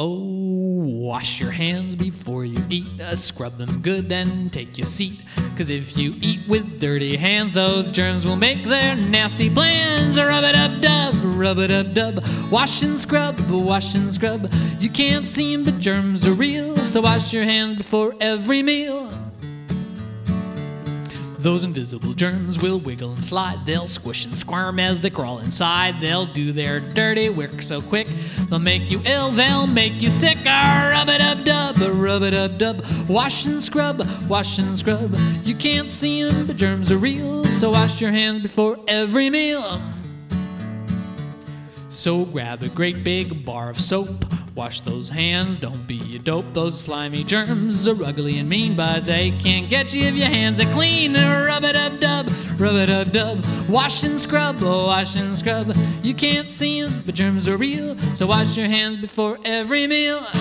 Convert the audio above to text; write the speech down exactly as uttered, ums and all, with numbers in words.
Oh, wash your hands before you eat. Uh, scrub them good and take your seat. Cause if you eat with dirty hands, those germs will make their nasty plans. Rub-a-dub-dub, rub-a-dub-dub. Wash and scrub, wash and scrub. You can't see 'em, but germs are real. So wash your hands before every meal. Those invisible germs will wiggle and slide. They'll squish and squirm as they crawl inside. They'll do their dirty work so quick. They'll make you ill, they'll make you sick. Rub-a-dub-dub, rub-a-dub-dub. Wash and scrub, wash and scrub. You can't see 'em, but germs are real. So wash your hands before every meal. So grab a great big bar of soap. Wash those hands, don't be a dope. Those slimy germs are ugly and mean, but they can't get you if your hands are clean. Rub-a-dub-dub, rub-a-dub-dub. Wash and scrub, oh, wash and scrub. You can't see 'em, but germs are real. So wash your hands before every meal.